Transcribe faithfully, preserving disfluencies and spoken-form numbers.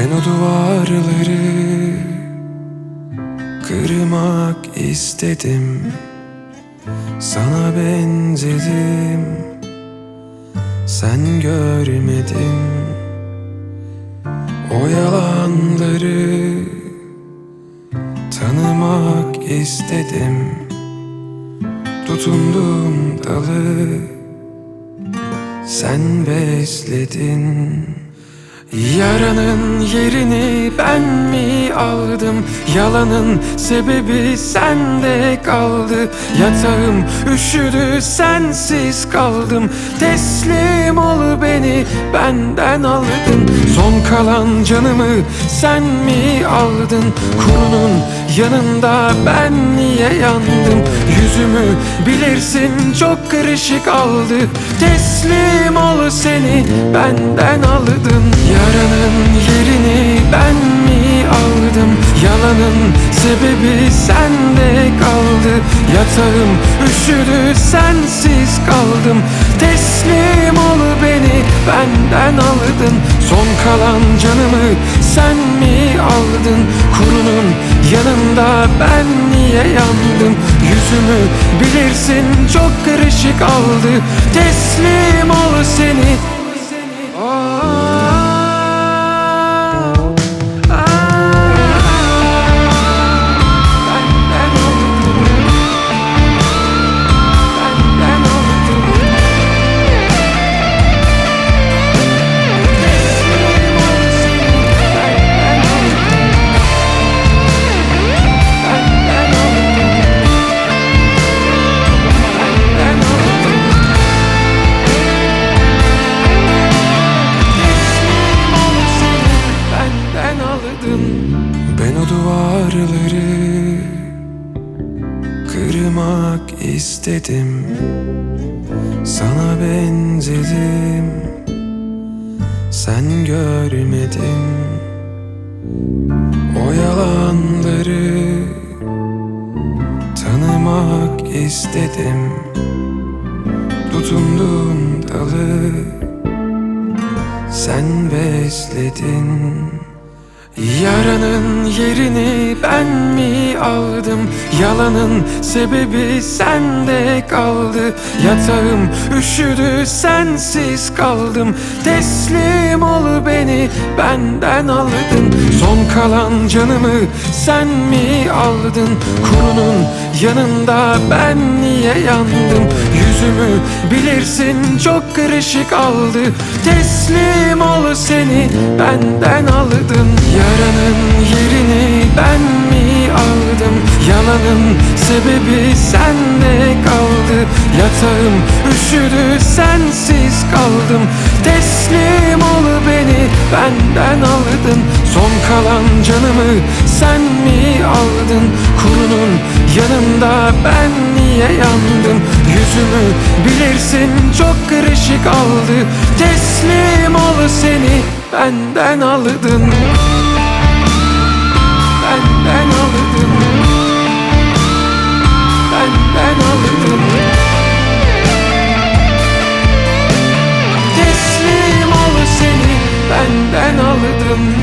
Ben o duvarları kırmak istedim. Sana benzedim, sen görmedin. O yalanları tanımak istedim. Tutundum dalı, sen besledin. Yaranın yerini ben mi aldım? Yalanın sebebi sende kaldı. Yatağım üşüdü, sensiz kaldım. Teslim ol, beni benden aldın. Son kalan canımı sen mi aldın? Kurunun yanında ben niye yandım? Yüzümü bilirsin, çok karışık aldı. Teslim ol, seni benden aldın. Yaranın yerini ben mi aldım? Yalanın sebebi sende kaldı. Yatağım üşüdü, sensiz kaldım. Teslim ol, beni benden aldın. Son kalan canımı sen mi aldın? Kurunun yanında ben niye yandım? Yüzümü bilirsin, çok karışık aldı. Teslim ol, seni ben o duvarları kırmak istedim. Sana benzedim, sen görmedin. O yalanları tanımak istedim. Tutundum dalı, sen besledin. Yaranın yerini ben mi aldım? Yalanın sebebi sende kaldı. Yatağım üşüdü, sensiz kaldım. Teslim ol, beni benden aldın. Son kalan canımı sen mi aldın? Kurunun yanında ben niye yandım? Yüzümü bilirsin, çok karışık aldı. Teslim ol, seni benden aldın. Yaranın yerini ben mi aldım? Yalanın sebebi sende kaldı. Yatağım üşüdü, sensiz kaldım. Teslim ol, beni benden aldın. Son kalan canımı sen mi aldın? Kurunun yanında ben niye yandım? Yüzümü bilirsin, çok karışık aldı. Teslim ol, seni benden aldın. Benden aldın. Benden aldın. Teslim ol, seni benden aldın.